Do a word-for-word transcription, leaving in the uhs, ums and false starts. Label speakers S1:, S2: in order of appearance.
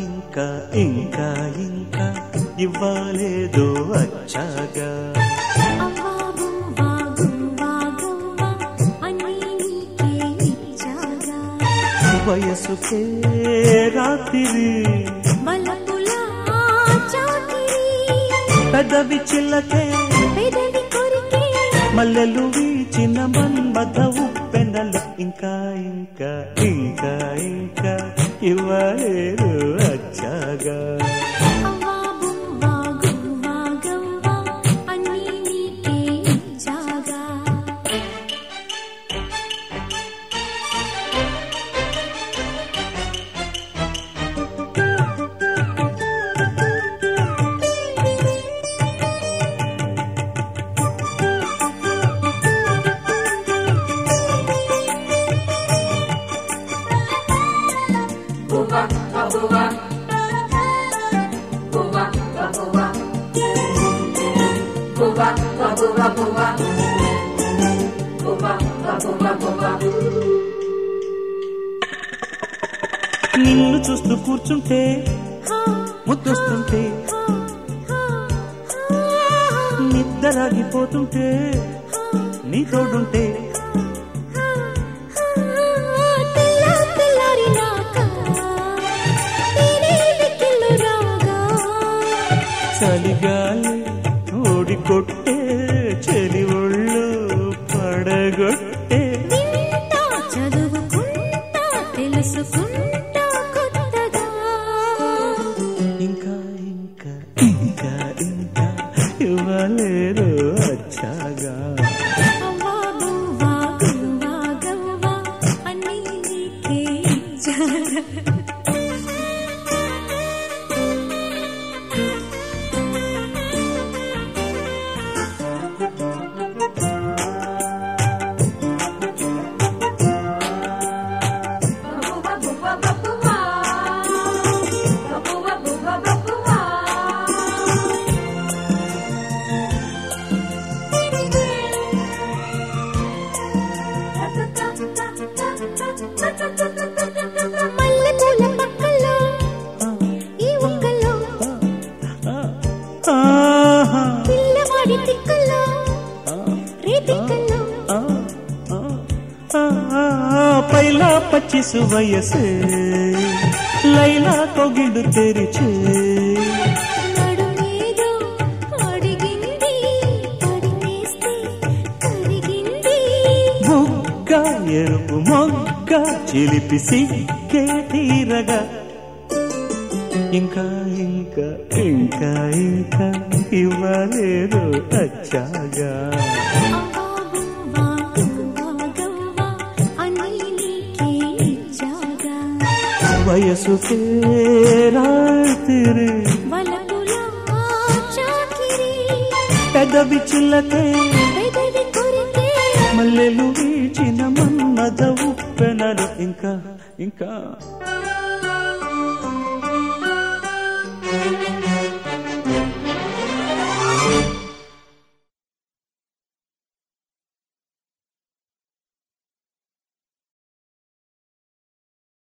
S1: ఇంకా ఇంకా ఇంకా ఇవ్వాలేదో అచ్చాగా వయసుకే రాత్రి పెదవి చిల్లకే మల్లెలు వీచిన మన్మథ ఉప్పెనలు ఇంకా ఇంకా ఇంకా ఇంకా ఇవ్వలేరు అచ్చాగా నిన్ను చూస్తూ కూర్చుంటే ముద్దొస్తుంటే నిద్రగిపోతుంటే నీ తోడుంటే చలిగాలి ఓడికొట్టే చెలి ఒళ్ళు పడగొట్టే
S2: చదువుకుంటా తెలుసుకుంటా కొత్తగా
S1: ఇంకా ఇంకా ఇంకా ఇంకా ఇవ్వలేరు అచ్చాగా పైలా పచ్చిసు వయసే లైలా కొగిడు తెరిచే బుగ్గ ఎరుపు మొగ్గ చిలిపి సిగ్గే తీరగా ఇంకా ఇంకా ఇంకా ఇంకా ఇవ్వలేదు అచ్చాగా వయసుకే రాత్రి పెదవి చిల్లకే మల్లెలు వీచిన మన్మథ ఉప్పెనలు ఇంకా ఇంకా